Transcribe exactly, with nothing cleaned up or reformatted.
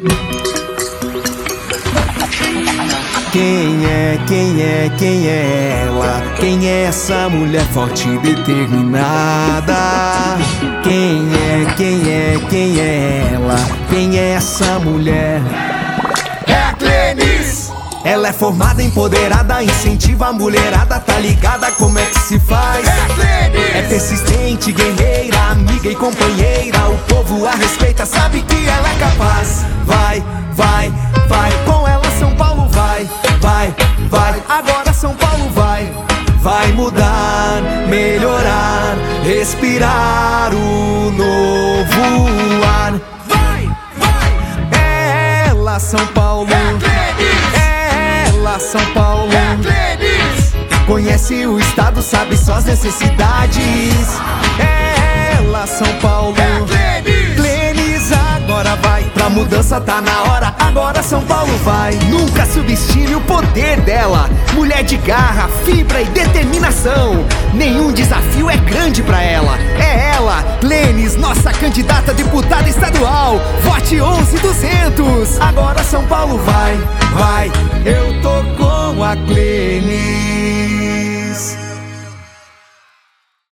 Quem é, quem é, quem é ela? Quem é essa mulher forte e determinada? Quem é, quem é, quem é ela? Quem é essa mulher? É a Clenis! Ela é formada, empoderada, incentiva a mulherada. Tá ligada como é que se faz? É a Clenis! É persistente, guerreira, amiga e companheira. O povo a respeita, sabe que ela é capaz. Vai, vai, vai, com ela São Paulo vai. Vai, vai, agora São Paulo vai. Vai mudar, melhorar, respirar o novo ar. Vai, vai! É ela, São Paulo. É a Clenis! É ela, São Paulo. É a Clenis! Conhece o estado, sabe suas necessidades. É ela, São Paulo. É a Clenis! Clenis agora vai. Pra mudança tá na hora, agora São Paulo vai. Nunca subestime o poder dela. Mulher de garra, fibra e determinação. Nenhum desafio é grande pra ela. É ela, Clenis, nossa candidata a deputada estadual. Vote onze duzentos. Agora São Paulo vai, vai. Eu tô com a Clenis.